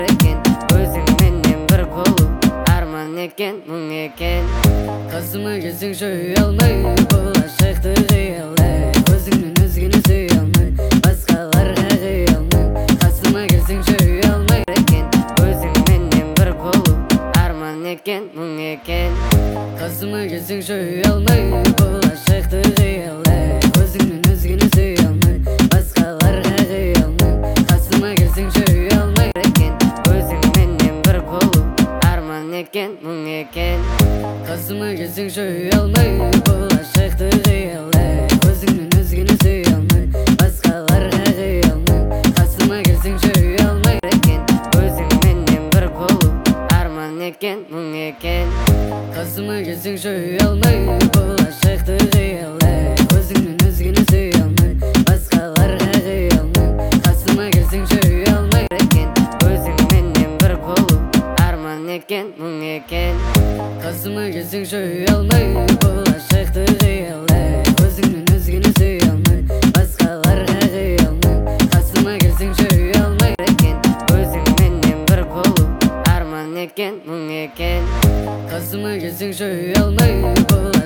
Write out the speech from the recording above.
eкен, өзің менен бір болу арман екен, мұң екен. Қасыма келсең шөй алмай, болашақты қиялай, өзіңнен өзгені сүй алмай, басқаларға қия алмай. Қасыма келсең шөй алмай екен, өзің менен бір болу арман екен, мұң екен. Қасыма келсең шөй алмай, болашақты қиялай, өзіңнен өзгені сүй алмай, басқаларға қия алмай. Қасыма келсең шөй алмай екен, өзің менен бір болу арман екен, мұң екен. Қасыма келсең шөй алмай, болашақты қиялай, өзіңнен өзгені сүй алмай, басқаларға қия алмай. Қасыма келсең шөй алмай екен, өзің менен бір болу арман екен, мұң екен. Қасыма келсең шөй алмай, болашақты қиялай, өзіңнен өзгені сүй алмай, басқаларға қия алмай. Қасыма келсең шөй алмай екен, өзің менен бір болу арман екен, мұң екен. Қасыма келсең шөй алмай, болашақты қиялай, өзіңнен өзгені сүй алмай, басқаларға қия алмай. Қасыма келсең шөй алмай екен, өзің менен бір болу арман екен, мұң екен. Қасыма келсең шөй алмай,